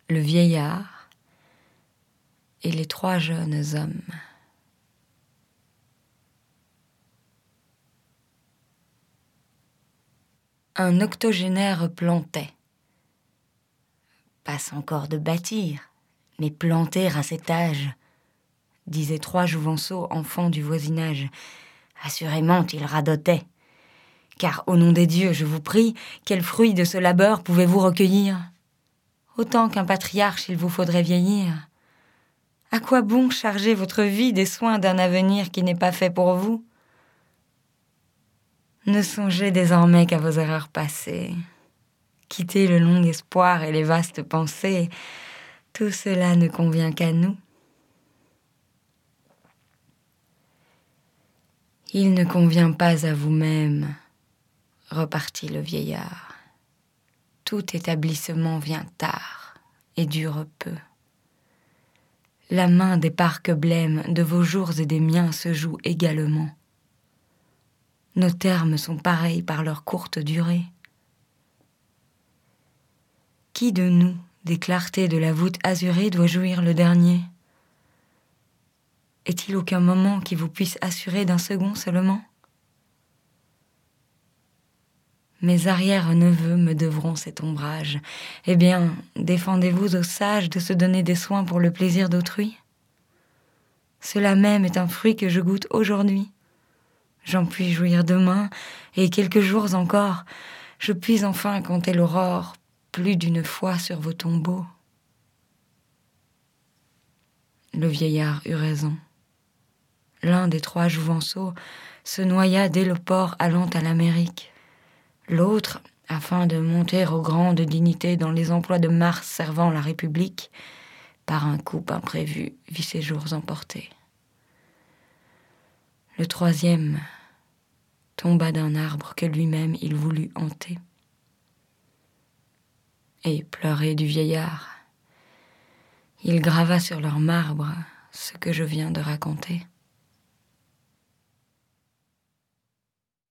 le vieillard et les 3 jeunes hommes. Un octogénaire plantait. Passe encore de bâtir, mais planter à cet âge, disaient 3 jouvenceaux, enfants du voisinage. Assurément, il radotait. Car, au nom des dieux, je vous prie, quel fruit de ce labeur pouvez-vous recueillir? Autant qu'un patriarche, il vous faudrait vieillir. À quoi bon charger votre vie des soins d'un avenir qui n'est pas fait pour vous? Ne songez désormais qu'à vos erreurs passées. Quittez le long espoir et les vastes pensées. Tout cela ne convient qu'à nous. Il ne convient pas à vous-même, repartit le vieillard. Tout établissement vient tard et dure peu. La main des parcs blêmes de vos jours et des miens se joue également. Nos termes sont pareils par leur courte durée. Qui de nous, des clartés de la voûte azurée, doit jouir le dernier? Est-il aucun moment qui vous puisse assurer d'un second seulement? Mes arrière-neveux me devront cet ombrage. Eh bien, défendez-vous aux sages de se donner des soins pour le plaisir d'autrui? Cela même est un fruit que je goûte aujourd'hui. J'en puis jouir demain, et quelques jours encore, je puis enfin compter l'aurore plus d'une fois sur vos tombeaux. Le vieillard eut raison. L'un des 3 jouvenceaux se noya dès le port allant à l'Amérique. L'autre, afin de monter aux grandes dignités dans les emplois de Mars servant la République, par un coup imprévu, vit ses jours emportés. Le 3e tomba d'un arbre que lui-même il voulut hanter. Et pleuré du vieillard, il grava sur leur marbre ce que je viens de raconter.